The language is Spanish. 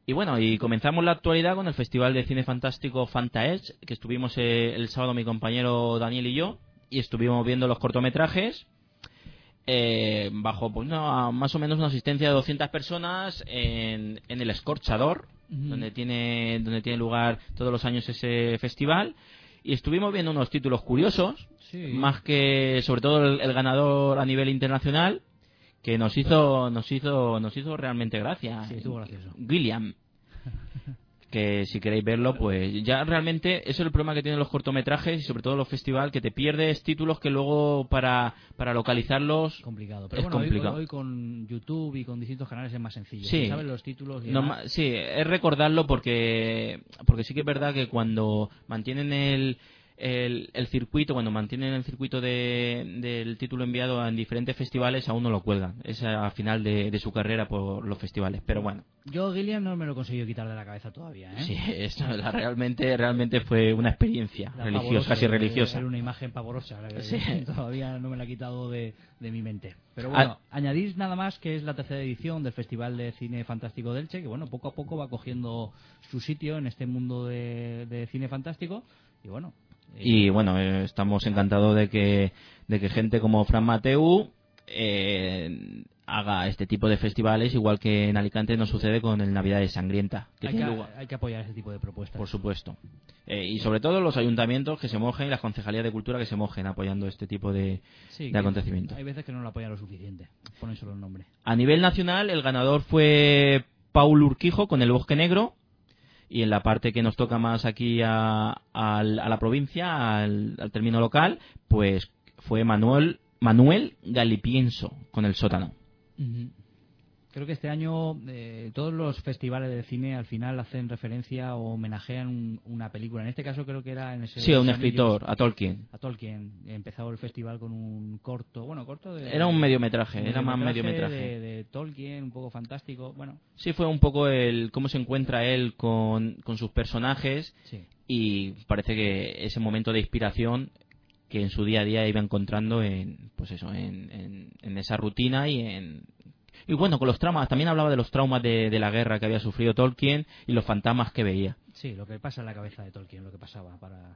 Y bueno, y comenzamos la actualidad con el Festival de Cine Fantástico Fantaedge, que estuvimos el sábado mi compañero Daniel y yo, y estuvimos viendo los cortometrajes bajo pues, más o menos una asistencia de 200 personas en el Escorchador, donde tiene lugar todos los años ese festival. Y estuvimos viendo unos títulos curiosos, más que sobre todo el ganador a nivel internacional, que nos hizo realmente gracia. Sí, estuvo gracioso. Gilliam. Que si queréis verlo, pues ya realmente eso es el problema que tienen los cortometrajes y sobre todo los festivales, que te pierdes títulos que luego para localizarlos complicado. Pero es bueno, complicado. Hoy con YouTube y con distintos canales es más sencillo. Sí. Si sabes los títulos y sí, es recordarlo porque sí que es verdad que cuando mantienen el circuito, cuando mantienen el circuito del título enviado en diferentes festivales, aún no lo cuelgan. Es al final de su carrera por los festivales. Pero bueno. Yo, Gilliam, no me lo he conseguido quitar de la cabeza todavía, ¿eh? Sí, realmente fue una experiencia religiosa, casi religiosa. Era una imagen pavorosa, la que sí. Todavía no me la he quitado de mi mente. Pero bueno, añadir nada más que es la tercera edición del Festival de Cine Fantástico de Elche, que bueno, poco a poco va cogiendo su sitio en este mundo de cine fantástico. Y bueno, estamos encantados de que gente como Fran Mateu haga este tipo de festivales, igual que en Alicante nos sucede con el Navidades Sangrienta. Hay que apoyar ese tipo de propuestas. Por supuesto. Y sobre todo los ayuntamientos que se mojen y las concejalías de cultura que se mojen apoyando este tipo de acontecimientos. Hay veces que no lo apoyan lo suficiente. Ponen solo el nombre. A nivel nacional, el ganador fue Paul Urquijo con El Bosque Negro. Y en la parte que nos toca más aquí a la provincia, al término local, pues fue Manuel Galipienso con El Sótano. Creo que este año todos los festivales de cine al final hacen referencia o homenajean una película. En este caso creo que era en ese... Sí, a un escritor, a Tolkien. Empezó el festival con un corto... Era un mediometraje, era más mediometraje. De Tolkien, un poco fantástico, bueno. Sí, fue un poco cómo se encuentra él con sus personajes. Sí. Y parece que ese momento de inspiración que en su día a día iba encontrando en esa rutina y bueno, con los traumas, también hablaba de los traumas de la guerra que había sufrido Tolkien y los fantasmas que veía. Sí, lo que pasa en la cabeza de Tolkien, lo que pasaba para